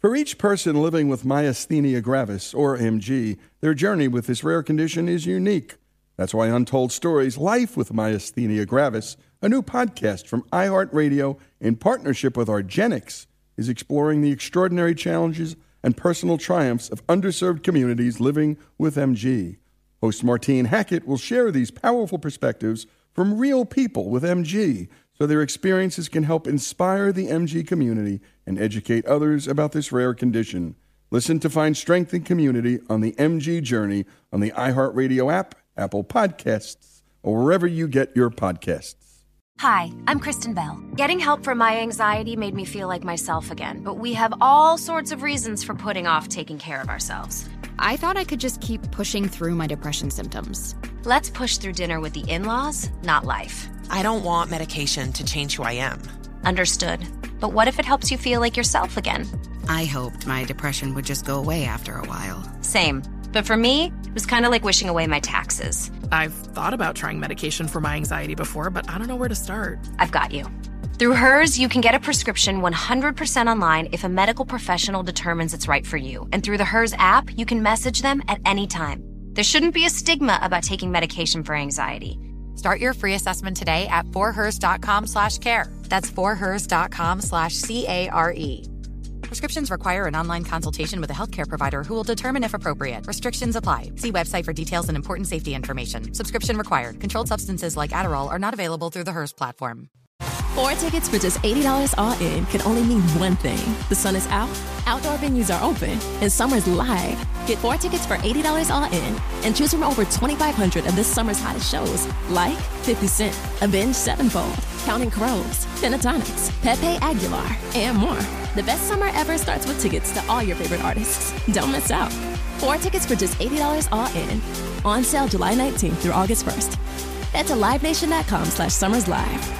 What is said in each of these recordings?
For each person living with myasthenia gravis, or MG, their journey with this rare condition is unique. That's why Untold Stories Life with Myasthenia Gravis, a new podcast from iHeartRadio in partnership with argenx, is exploring the extraordinary challenges and personal triumphs of underserved communities living with MG. Host Martine Hackett will share these powerful perspectives from real people with MG, so their experiences can help inspire the MG community and educate others about this rare condition. Listen to find strength and community on the MG journey on the iHeartRadio app, Apple Podcasts, or wherever you get your podcasts. Hi, I'm Kristen Bell. Getting help for my anxiety made me feel like myself again, but we have all sorts of reasons for putting off taking care of ourselves. I thought I could just keep pushing through my depression symptoms. Let's push through dinner with the in-laws, not life. I don't want medication to change who I am. Understood. But what if it helps you feel like yourself again? I hoped my depression would just go away after a while. Same. But for me, it was kind of like wishing away my taxes. I've thought about trying medication for my anxiety before, but I don't know where to start. I've got you. Through Hers, you can get a prescription 100% online if a medical professional determines it's right for you. And through the Hers app, you can message them at any time. There shouldn't be a stigma about taking medication for anxiety. Start your free assessment today at forhers.com/care. That's forhers.com/CARE. Prescriptions require an online consultation with a healthcare provider who will determine if appropriate. Restrictions apply. See website for details and important safety information. Subscription required. Controlled substances like Adderall are not available through the Hers platform. 4 tickets for just $80 all in can only mean one thing. The sun is out, outdoor venues are open, and summer's live. Get 4 tickets for $80 all in and choose from over 2,500 of this summer's hottest shows like 50 Cent, Avenged Sevenfold, Counting Crows, Pentatonix, Pepe Aguilar, and more. The best summer ever starts with tickets to all your favorite artists. Don't miss out. 4 tickets for just $80 all in. On sale July 19th through August 1st. Head to livenation.com/summerslive.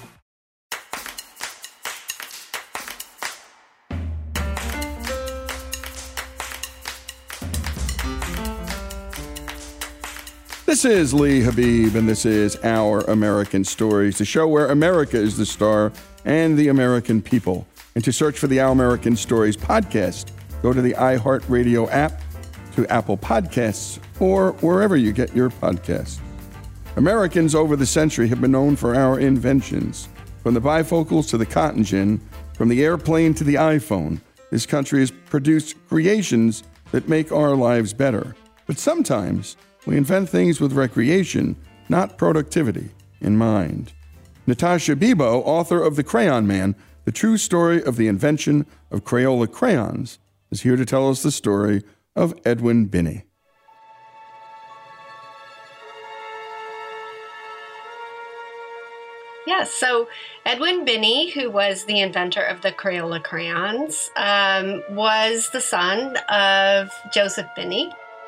This is Lee Habib, and this is Our American Stories, the show where America is the star and the American people. And to search for the Our American Stories podcast, go to the iHeartRadio app, to Apple Podcasts, or wherever you get your podcasts. Americans over the century have been known for our inventions. From the bifocals to the cotton gin, from the airplane to the iPhone, this country has produced creations that make our lives better. But sometimes we invent things with recreation, not productivity, in mind. Natasha Bibo, author of The Crayon Man, the true story of the invention of Crayola crayons, is here to tell us the story of Edwin Binney. Yes, so Edwin Binney, who was the inventor of the Crayola crayons, was the son of Joseph Binney.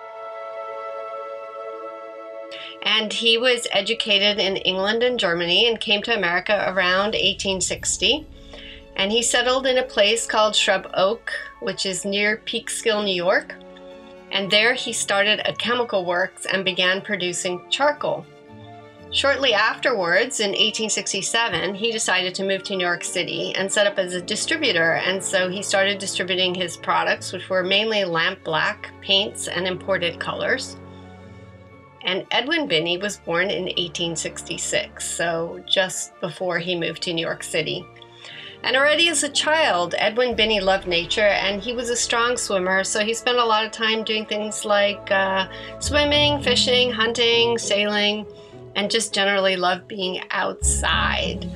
And he was educated in England and Germany and came to America around 1860. And he settled in a place called Shrub Oak, which is near Peekskill, New York. And there he started a chemical works and began producing charcoal. Shortly afterwards, in 1867, he decided to move to New York City and set up as a distributor. And so he started distributing his products, which were mainly lampblack paints and imported colors. And Edwin Binney was born in 1866, so just before he moved to New York City. And already as a child, Edwin Binney loved nature, and he was a strong swimmer, so he spent a lot of time doing things like swimming, fishing, hunting, sailing, and just generally loved being outside.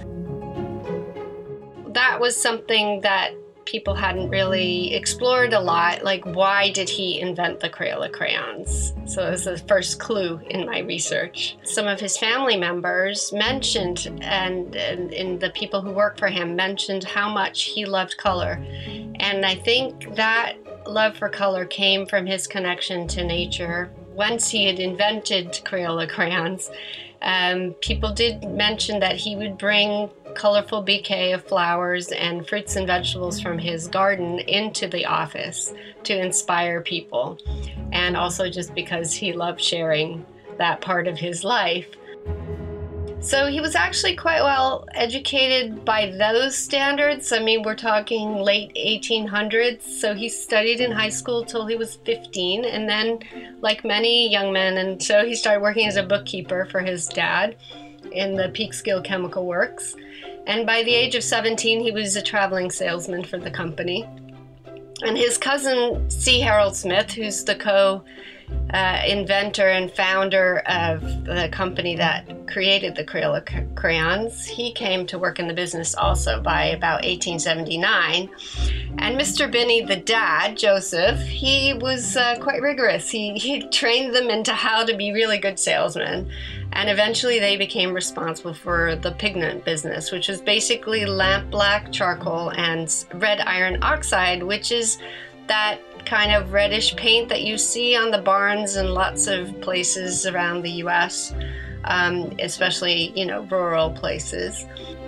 That was something that people hadn't really explored a lot, like why did he invent the Crayola crayons? So it was the first clue in my research. Some of his family members mentioned, and the people who work for him mentioned how much he loved color. And I think that love for color came from his connection to nature. Once he had invented Crayola crayons, people did mention that he would bring colorful bouquet of flowers and fruits and vegetables from his garden into the office to inspire people, and also just because he loved sharing that part of his life. So he was actually quite well educated by those standards. I mean, we're talking late 1800s. So he studied in high school till he was 15. And then, like many young men, and so he started working as a bookkeeper for his dad in the Peekskill Chemical Works. And by the age of 17, he was a traveling salesman for the company. And his cousin, C. Harold Smith, who's the inventor and founder of the company that created the Crayola crayons, he came to work in the business also by about 1879. And Mr. Binney, the dad, Joseph, he was quite rigorous. He trained them into how to be really good salesmen. And eventually they became responsible for the pigment business, which was basically lampblack charcoal and red iron oxide, which is that kind of reddish paint that you see on the barns in lots of places around the U.S., especially, rural places.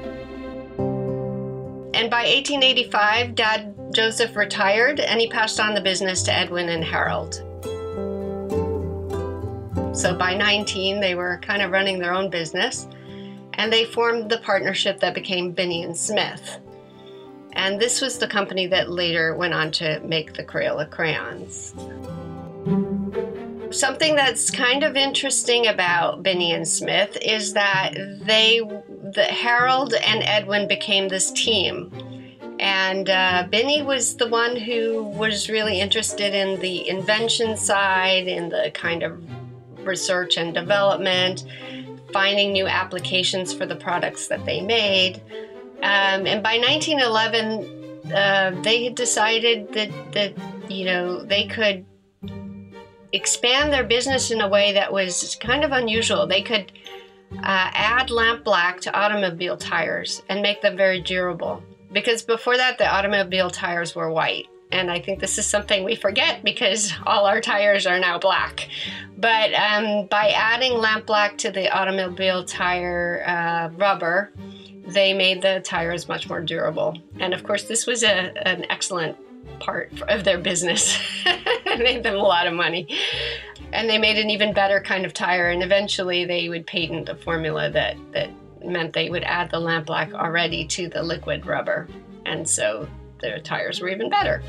And by 1885, Dad Joseph retired, and he passed on the business to Edwin and Harold. So by 19, they were kind of running their own business, and they formed the partnership that became Binney and Smith. And this was the company that later went on to make the Crayola crayons. Something that's kind of interesting about Binney and Smith is that Harold and Edwin became this team. And Binney was the one who was really interested in the invention side, in the kind of research and development, finding new applications for the products that they made. And by 1911, they had decided that they could expand their business in a way that was kind of unusual. They could add lampblack to automobile tires and make them very durable. Because before that, the automobile tires were white. And I think this is something we forget because all our tires are now black. But by adding lampblack to the automobile tire rubber, they made the tires much more durable. And of course, this was an excellent part of their business. It made them a lot of money. And they made an even better kind of tire. And eventually they would patent a formula that meant they would add the lampblack already to the liquid rubber. And so their tires were even better.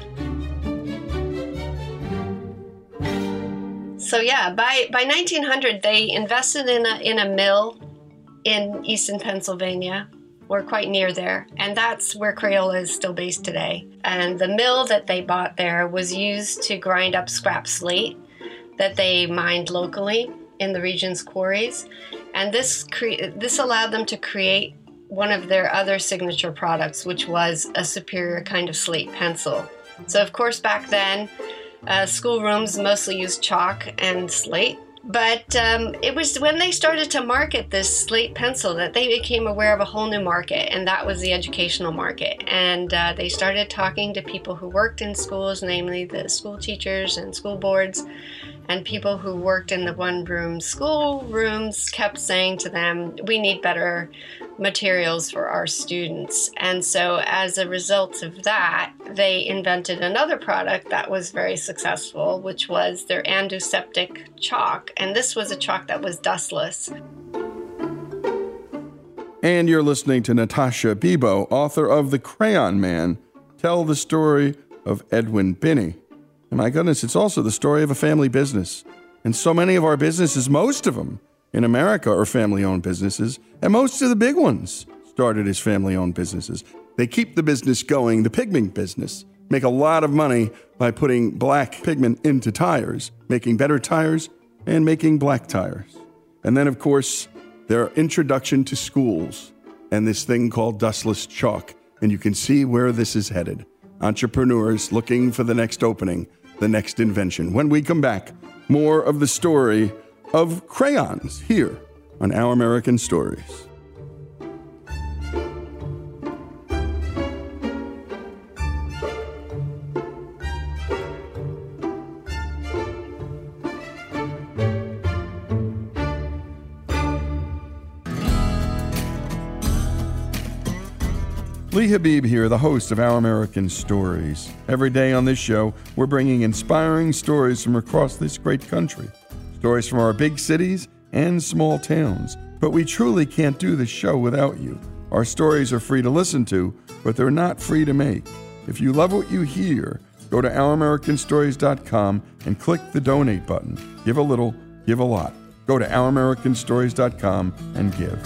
So yeah, by 1900, they invested in a mill in Easton, Pennsylvania. We're quite near there, and that's where Crayola is still based today. And the mill that they bought there was used to grind up scrap slate that they mined locally in the region's quarries. And this allowed them to create one of their other signature products, which was a superior kind of slate pencil. So of course back then, schoolrooms mostly used chalk and slate. But it was when they started to market this slate pencil that they became aware of a whole new market, and that was the educational market. And they started talking to people who worked in schools, namely the school teachers and school boards, and people who worked in the one-room school rooms kept saying to them, we need better materials for our students. And so as a result of that, they invented another product that was very successful, which was their antiseptic chalk. And this was a chalk that was dustless. And you're listening to Natasha Bibo, author of The Crayon Man, tell the story of Edwin Binney. And my goodness, it's also the story of a family business. And so many of our businesses, most of them in America, are family-owned businesses, and most of the big ones started as family-owned businesses. They keep the business going, the pigment business, make a lot of money by putting black pigment into tires, making better tires, and making black tires. And then, of course, their introduction to schools and this thing called dustless chalk. And you can see where this is headed. Entrepreneurs looking for the next opening, the next invention. When we come back, more of the story of crayons here on Our American Stories. Lee Habib here, the host of Our American Stories. Every day on this show, we're bringing inspiring stories from across this great country. Stories from our big cities and small towns. But we truly can't do this show without you. Our stories are free to listen to, but they're not free to make. If you love what you hear, go to OurAmericanStories.com and click the donate button. Give a little, give a lot. Go to OurAmericanStories.com and give.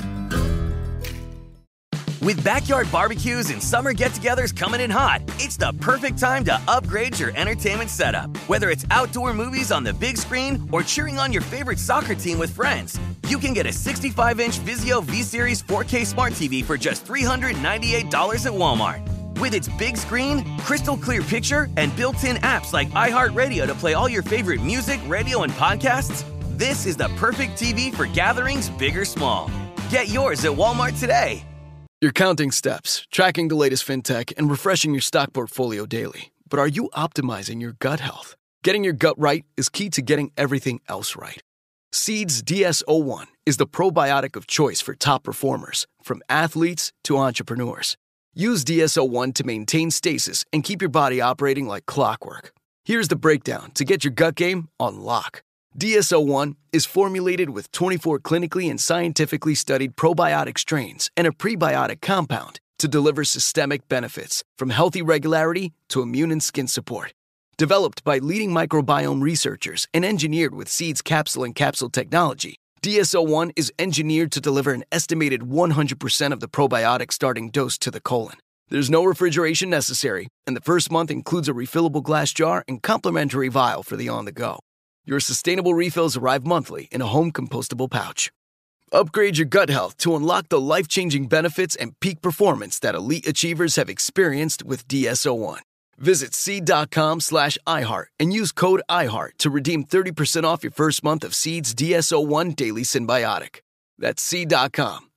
With backyard barbecues and summer get-togethers coming in hot, it's the perfect time to upgrade your entertainment setup. Whether it's outdoor movies on the big screen or cheering on your favorite soccer team with friends, you can get a 65-inch Vizio V-Series 4K Smart TV for just $398 at Walmart. With its big screen, crystal clear picture, and built-in apps like iHeartRadio to play all your favorite music, radio, and podcasts, this is the perfect TV for gatherings big or small. Get yours at Walmart today. You're counting steps, tracking the latest fintech, and refreshing your stock portfolio daily. But are you optimizing your gut health? Getting your gut right is key to getting everything else right. Seed's DS-01 is the probiotic of choice for top performers, from athletes to entrepreneurs. Use DS-01 to maintain stasis and keep your body operating like clockwork. Here's the breakdown to get your gut game on lock. DS-01 is formulated with 24 clinically and scientifically studied probiotic strains and a prebiotic compound to deliver systemic benefits, from healthy regularity to immune and skin support. Developed by leading microbiome researchers and engineered with Seed's capsule and capsule technology, DS-01 is engineered to deliver an estimated 100% of the probiotic starting dose to the colon. There's no refrigeration necessary, and the first month includes a refillable glass jar and complimentary vial for the on-the-go. Your sustainable refills arrive monthly in a home compostable pouch. Upgrade your gut health to unlock the life-changing benefits and peak performance that elite achievers have experienced with DS-01. Visit seed.com/iHeart and use code iHeart to redeem 30% off your first month of Seed's DS-01 Daily Symbiotic. That's seed.com,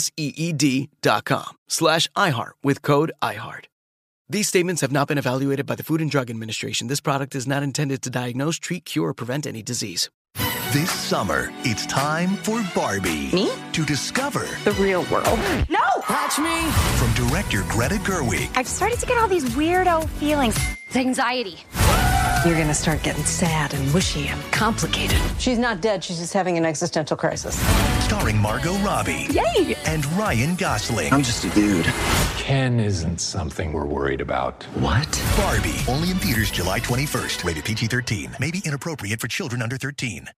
SEED.com/iHeart with code iHeart. These statements have not been evaluated by the Food and Drug Administration. This product is not intended to diagnose, treat, cure, or prevent any disease. This summer, it's time for Barbie. Me? To discover the real world. No! Catch me! From director Greta Gerwig. I've started to get all these weirdo feelings. It's anxiety. You're gonna start getting sad and mushy and complicated. She's not dead, she's just having an existential crisis. Starring Margot Robbie. Yay! And Ryan Gosling. I'm just a dude. Ken isn't something we're worried about. What? Barbie, only in theaters July 21st. Rated PG-13. May be inappropriate for children under 13.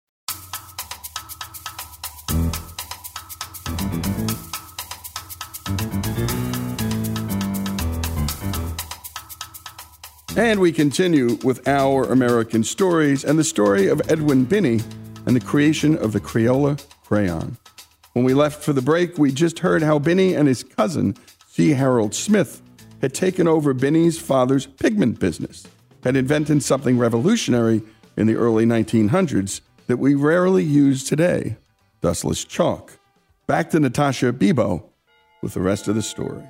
And we continue with Our American Stories and the story of Edwin Binney and the creation of the Crayola crayon. When we left for the break, we just heard how Binney and his cousin, C. Harold Smith, had taken over Binney's father's pigment business, had invented something revolutionary in the early 1900s that we rarely use today, dustless chalk. Back to Natasha Bebo with the rest of the story.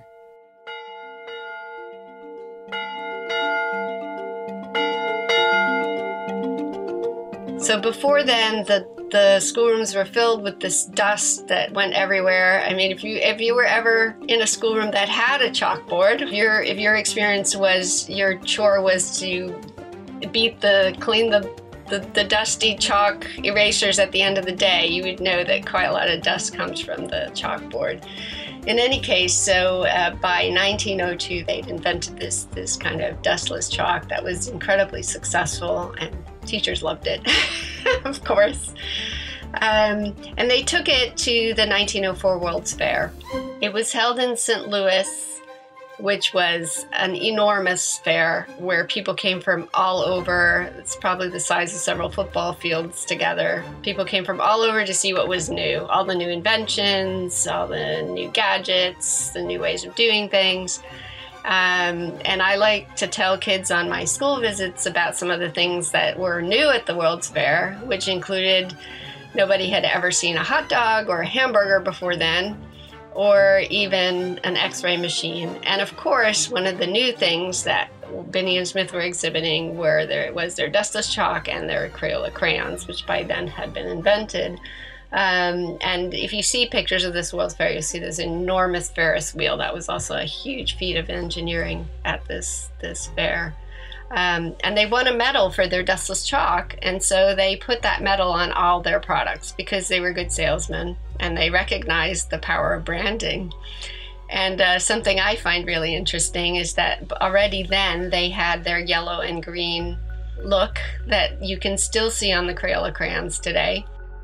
So before then, the schoolrooms were filled with this dust that went everywhere. I mean, if you were ever in a schoolroom that had a chalkboard, if your experience was your chore was to clean the dusty chalk erasers at the end of the day, you would know that quite a lot of dust comes from the chalkboard. In any case, so by 1902, they'd invented this kind of dustless chalk that was incredibly successful, and teachers loved it, of course. And they took it to the 1904 World's Fair. It was held in St. Louis, which was an enormous fair where people came from all over. It's probably the size of several football fields together. People came from all over to see what was new, all the new inventions, all the new gadgets, the new ways of doing things. And I like to tell kids on my school visits about some of the things that were new at the World's Fair, which included nobody had ever seen a hot dog or a hamburger before then, or even an X-ray machine. And of course, one of the new things that Binney and Smith were exhibiting was their dustless chalk and their Crayola crayons, which by then had been invented. And if you see pictures of this World's Fair, you'll see this enormous Ferris wheel. That was also a huge feat of engineering at this fair. And they won a medal for their dustless chalk, and so they put that medal on all their products because they were good salesmen and they recognized the power of branding. And something I find really interesting is that already then they had their yellow and green look that you can still see on the Crayola crayons today.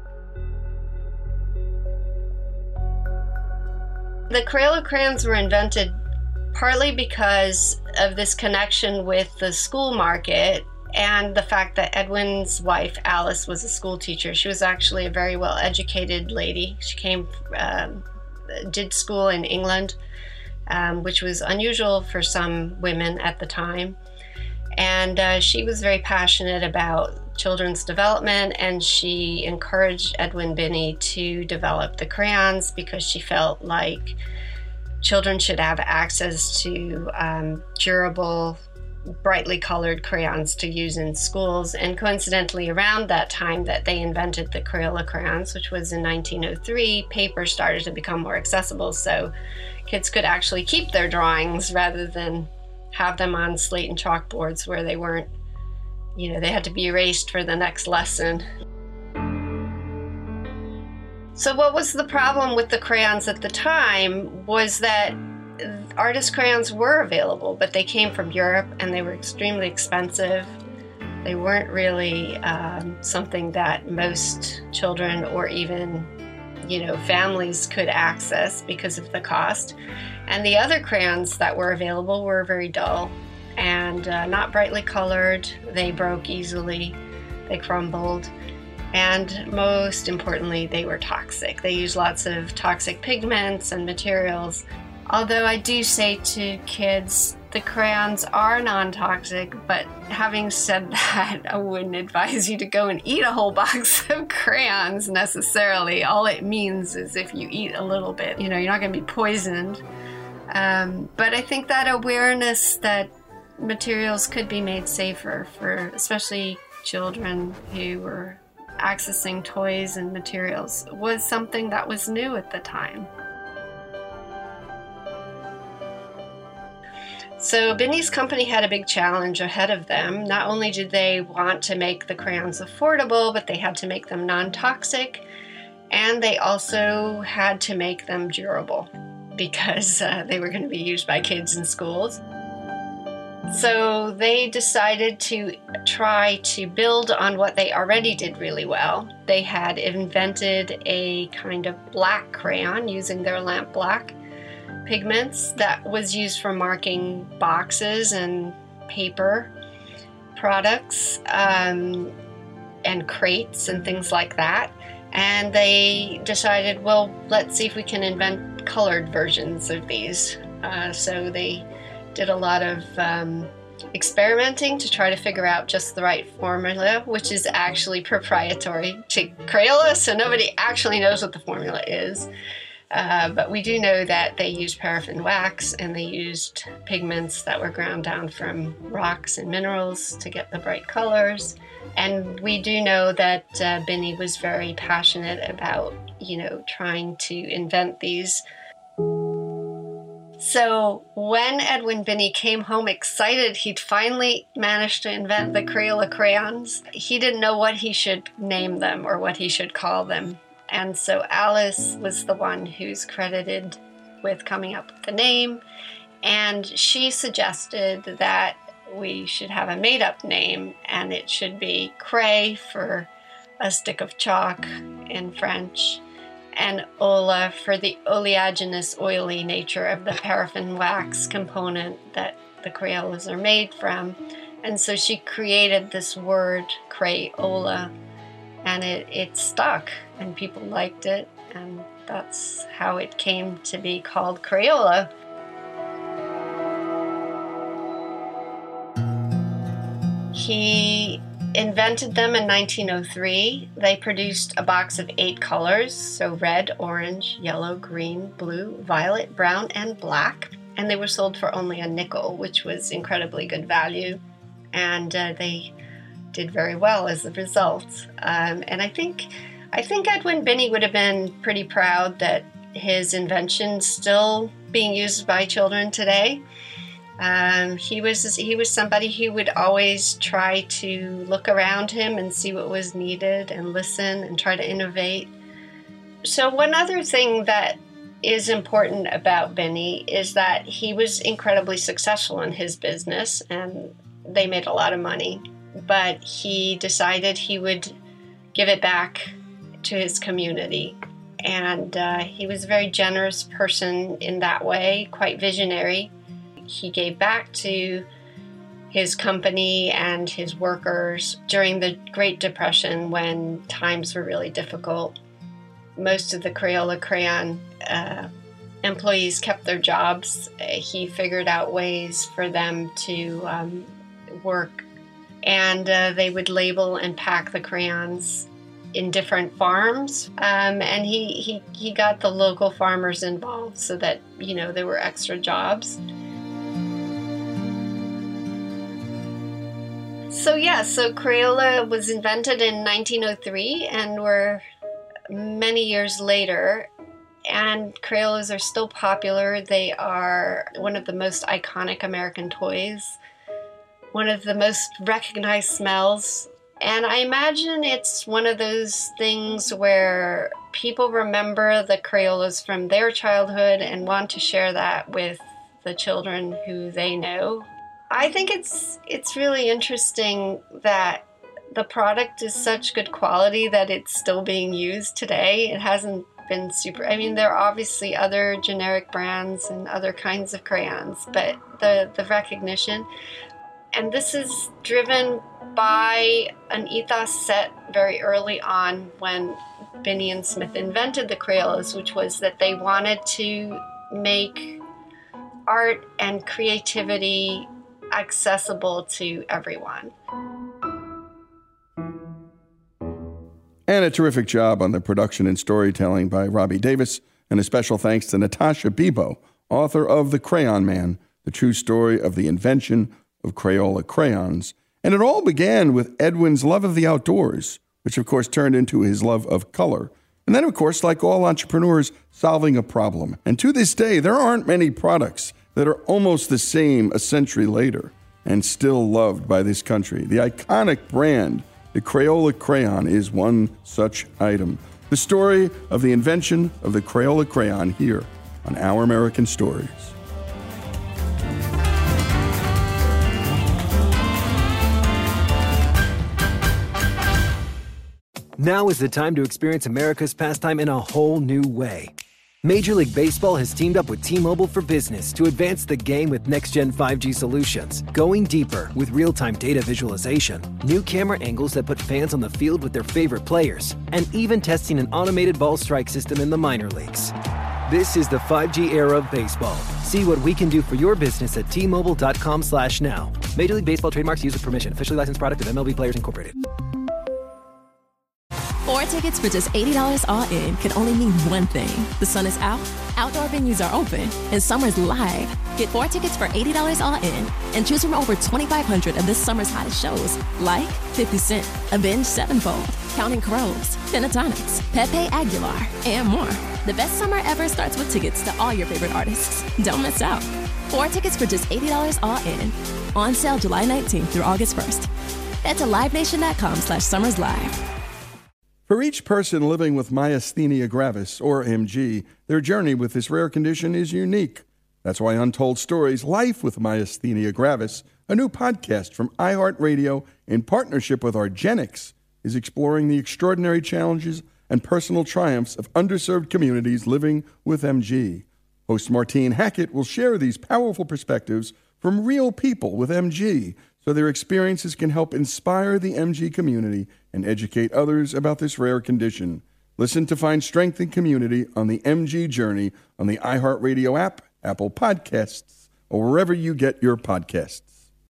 The Crayola crayons were invented partly because of this connection with the school market and the fact that Edwin's wife, Alice, was a school teacher. She was actually a very well-educated lady. She did school in England, which was unusual for some women at the time. And she was very passionate about children's development, and she encouraged Edwin Binney to develop the crayons because she felt like children should have access to durable, brightly colored crayons to use in schools. And coincidentally, around that time that they invented the Crayola crayons, which was in 1903, paper started to become more accessible, so kids could actually keep their drawings rather than have them on slate and chalkboards where they weren't, they had to be erased for the next lesson. So what was the problem with the crayons at the time was that artist crayons were available, but they came from Europe and they were extremely expensive. They weren't really something that most children or even, families could access because of the cost. And the other crayons that were available were very dull and not brightly colored. They broke easily, they crumbled. And most importantly, they were toxic. They used lots of toxic pigments and materials. Although I do say to kids, the crayons are non-toxic, but having said that, I wouldn't advise you to go and eat a whole box of crayons necessarily. All it means is if you eat a little bit, you're not going to be poisoned. But I think that awareness that materials could be made safer for especially children who were accessing toys and materials was something that was new at the time. So Binney's company had a big challenge ahead of them. Not only did they want to make the crayons affordable, but they had to make them non-toxic, and they also had to make them durable because they were going to be used by kids in schools. So they decided to try to build on what they already did really well. They had invented a kind of black crayon using their lamp black pigments that was used for marking boxes and paper products and crates and things like that. And they decided, well, let's see if we can invent colored versions of these. So they did a lot of experimenting to try to figure out just the right formula, which is actually proprietary to Crayola, so nobody actually knows what the formula is. But we do know that they used paraffin wax and they used pigments that were ground down from rocks and minerals to get the bright colors. And we do know that Binney was very passionate about, trying to invent these. So when Edwin Binney came home excited he'd finally managed to invent the Crayola crayons, he didn't know what he should name them or what he should call them. And so Alice was the one who's credited with coming up with the name, and she suggested that we should have a made-up name, and it should be cray for a stick of chalk in French, and ola for the oleaginous, oily nature of the paraffin wax component that the Crayolas are made from. And so she created this word, Crayola, and it stuck, and people liked it, and that's how it came to be called Crayola. He invented them in 1903. They produced a box of 8 colors, so red, orange, yellow, green, blue, violet, brown, and black. And they were sold for only a nickel, which was incredibly good value. And they did very well as a result. And I think Edwin Binney would have been pretty proud that his invention's still being used by children today. He was somebody who would always try to look around him and see what was needed and listen and try to innovate. So one other thing that is important about Benny is that he was incredibly successful in his business and they made a lot of money, but he decided he would give it back to his community. And he was a very generous person in that way, quite visionary. He gave back to his company and his workers during the Great Depression when times were really difficult. Most of the Crayola Crayon employees kept their jobs. He figured out ways for them to work, and they would label and pack the crayons in different farms, and he got the local farmers involved so that, you know, there were extra jobs. So Crayola was invented in 1903, and we're many years later, and Crayolas are still popular. They are one of the most iconic American toys, one of the most recognized smells. And I imagine it's one of those things where people remember the Crayolas from their childhood and want to share that with the children who they know. I think it's really interesting that the product is such good quality that it's still being used today. It hasn't been super... I mean, there are obviously other generic brands and other kinds of crayons, but the recognition... And this is driven by an ethos set very early on when Binney and Smith invented the Crayolas, which was that they wanted to make art and creativity accessible to everyone. And a terrific job on the production and storytelling by Robbie Davis, and a special thanks to Natasha Bibo, author of The Crayon Man, the true story of the invention of Crayola crayons. And it all began with Edwin's love of the outdoors, which of course turned into his love of color. And then, of course, like all entrepreneurs, solving a problem. And to this day, there aren't many products that are almost the same a century later and still loved by this country. The iconic brand, the Crayola crayon, is one such item. The story of the invention of the Crayola crayon here on Our American Stories. Now is the time to experience America's pastime in a whole new way. Major League Baseball has teamed up with T-Mobile for Business to advance the game with next-gen 5G solutions, going deeper with real-time data visualization, new camera angles that put fans on the field with their favorite players, and even testing an automated ball strike system in the minor leagues. This is the 5G era of baseball. See what we can do for your business at T-Mobile.com/now. Major League Baseball trademarks used with permission. Officially licensed product of MLB Players Incorporated. 4 tickets for just $80 all in can only mean one thing. The sun is out, outdoor venues are open, and summer's live. Get 4 tickets for $80 all in and choose from over 2,500 of this summer's hottest shows, like 50 Cent, Avenged Sevenfold, Counting Crows, Pentatonix, Pepe Aguilar, and more. The best summer ever starts with tickets to all your favorite artists. Don't miss out. 4 tickets for just $80 all in. On sale July 19th through August 1st. Head to livenation.com/summerslive. For each person living with myasthenia gravis, or MG, their journey with this rare condition is unique. That's why Untold Stories, Life with Myasthenia Gravis, a new podcast from iHeartRadio in partnership with Argenix, is exploring the extraordinary challenges and personal triumphs of underserved communities living with MG. Host Martine Hackett will share these powerful perspectives from real people with MG, so their experiences can help inspire the MG community and educate others about this rare condition. Listen to find strength and community on the MG journey on the iHeartRadio app, Apple Podcasts, or wherever you get your podcasts.